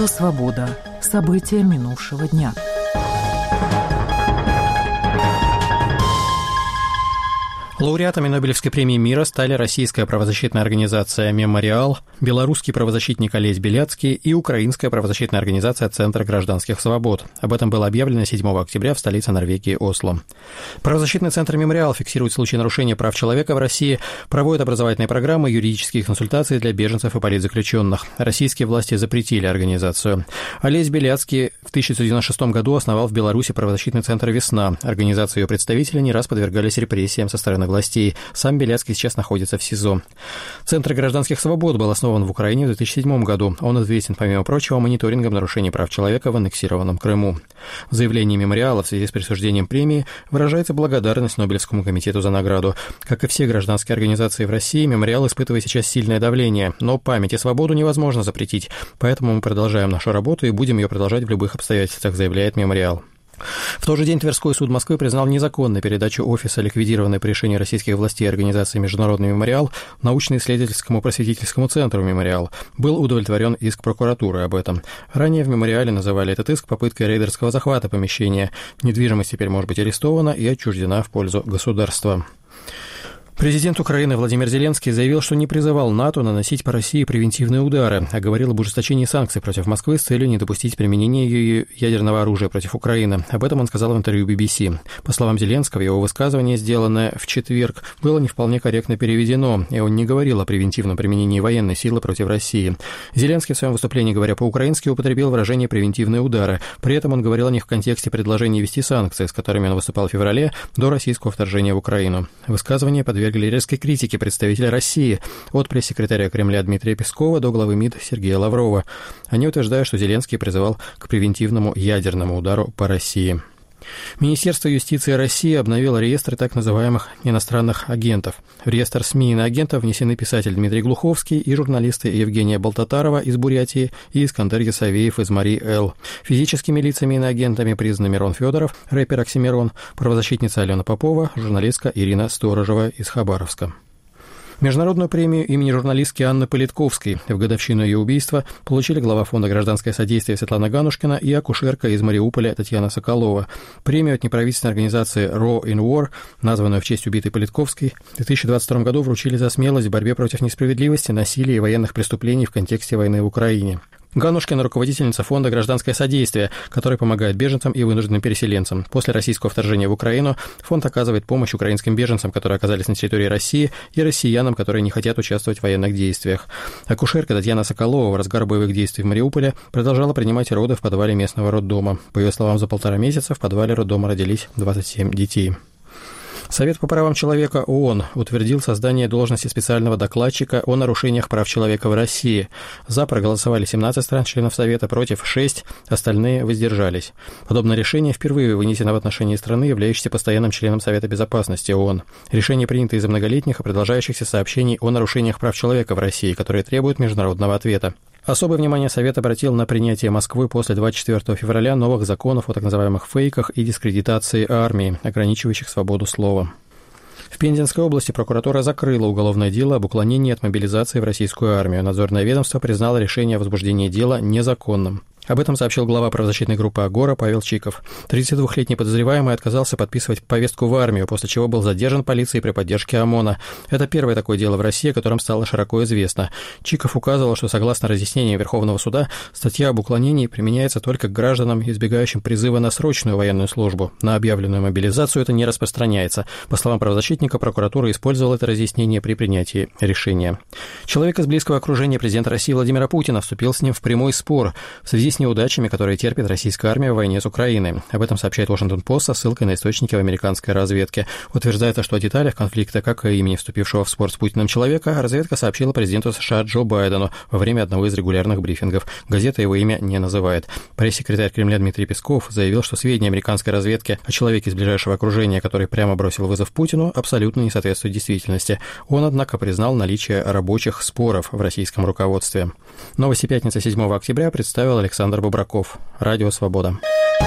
Радио «Свобода». События минувшего дня. Лауреатами Нобелевской премии мира стали российская правозащитная организация «Мемориал», белорусский правозащитник Олесь Беляцкий и украинская правозащитная организация «Центр гражданских свобод». Об этом было объявлено 7 октября в столице Норвегии Осло. Правозащитный центр «Мемориал» фиксирует случаи нарушения прав человека в России, проводит образовательные программы, юридические консультации для беженцев и политзаключенных. Российские власти запретили организацию. Олесь Беляцкий в 1996 году основал в Беларуси правозащитный центр «Весна». Организация и ее представители не раз подвергались репрессиям со стороны властей. Сам Беляцкий сейчас находится в СИЗО. Центр гражданских свобод был основан в Украине в 2007 году. Он известен, помимо прочего, мониторингом нарушений прав человека в аннексированном Крыму. В заявлении «Мемориала» в связи с присуждением премии выражается благодарность Нобелевскому комитету за награду. Как и все гражданские организации в России, «Мемориал» испытывает сейчас сильное давление. Но память и свободу невозможно запретить. Поэтому мы продолжаем нашу работу и будем ее продолжать в любых обстоятельствах, заявляет «Мемориал». В тот же день Тверской суд Москвы признал незаконной передачу офиса, ликвидированной по решению российских властей организации «Международный мемориал», научно-исследовательскому просветительскому центру «Мемориал». Был удовлетворен иск прокуратуры об этом. Ранее в «Мемориале» называли этот иск попыткой рейдерского захвата помещения. Недвижимость теперь может быть арестована и отчуждена в пользу государства. Президент Украины Владимир Зеленский заявил, что не призывал НАТО наносить по России превентивные удары, а говорил об ужесточении санкций против Москвы с целью не допустить применения ее ядерного оружия против Украины. Об этом он сказал в интервью BBC. По словам Зеленского, его высказывание, сделанное в четверг, было не вполне корректно переведено, и он не говорил о превентивном применении военной силы против России. Зеленский в своем выступлении, говоря по-украински, употребил выражение «превентивные удары». При этом он говорил о них в контексте предложения ввести санкции, с которыми он выступал в феврале до российского вторжения в Украину. Высказывание подвергли резкой критике представителя России, от пресс-секретаря Кремля Дмитрия Пескова до главы МИД Сергея Лаврова. Они утверждают, что Зеленский призывал к превентивному ядерному удару по России. Министерство юстиции России обновило реестр так называемых иностранных агентов. В реестр СМИ иноагентов внесены писатель Дмитрий Глуховский и журналисты Евгения Болтатарова из Бурятии и Искандер Ясавеев из Марий-Эл. Физическими лицами иноагентами признаны Мирон Федоров, рэпер Оксимирон, правозащитница Алена Попова, журналистка Ирина Сторожева из Хабаровска. Международную премию имени журналистки Анны Политковской в годовщину ее убийства получили глава фонда «Гражданское содействие» Светлана Ганушкина и акушерка из Мариуполя Татьяна Соколова. Премию от неправительственной организации Raw in War, названную в честь убитой Политковской, в 2022 году вручили за смелость в борьбе против несправедливости, насилия и военных преступлений в контексте войны в Украине. Ганушкина – руководительница фонда «Гражданское содействие», который помогает беженцам и вынужденным переселенцам. После российского вторжения в Украину фонд оказывает помощь украинским беженцам, которые оказались на территории России, и россиянам, которые не хотят участвовать в военных действиях. Акушерка Татьяна Соколова в разгар боевых действий в Мариуполе продолжала принимать роды в подвале местного роддома. По ее словам, за 1,5 месяца в подвале роддома родились 27 детей. Совет по правам человека ООН утвердил создание должности специального докладчика о нарушениях прав человека в России. За проголосовали 17 стран-членов Совета, против 6, остальные воздержались. Подобное решение впервые вынесено в отношении страны, являющейся постоянным членом Совета безопасности ООН. Решение принято из-за многолетних и продолжающихся сообщений о нарушениях прав человека в России, которые требуют международного ответа. Особое внимание Совет обратил на принятие Москвы после 24 февраля новых законов о так называемых фейках и дискредитации армии, ограничивающих свободу слова. В Пензенской области прокуратура закрыла уголовное дело об уклонении от мобилизации в российскую армию. Надзорное ведомство признало решение о возбуждении дела незаконным. Об этом сообщил глава правозащитной группы «Агора» Павел Чиков. 32-летний подозреваемый отказался подписывать повестку в армию, после чего был задержан полицией при поддержке ОМОНа. Это первое такое дело в России, о котором стало широко известно. Чиков указывал, что согласно разъяснениям Верховного суда, статья об уклонении применяется только к гражданам, избегающим призыва на срочную военную службу. На объявленную мобилизацию это не распространяется. По словам правозащитника, прокуратура использовала это разъяснение при принятии решения. Человек из близкого окружения президента России Владимира Путина вступил с ним в прямой спор в связи с неудачами, которые терпит российская армия в войне с Украиной. Об этом сообщает Washington-Post со ссылкой на источники в американской разведке. Утверждается, что о деталях конфликта, как и имени вступившего в спор с Путиным человека, разведка сообщила президенту США Джо Байдену во время одного из регулярных брифингов. Газета его имя не называет. Пресс-секретарь Кремля Дмитрий Песков заявил, что сведения американской разведки о человеке из ближайшего окружения, который прямо бросил вызов Путину, абсолютно не соответствуют действительности. Он, однако, признал наличие рабочих споров в российском руководстве. Новости пятницы 7 октября представил Александр Бобраков. Радио «Свобода».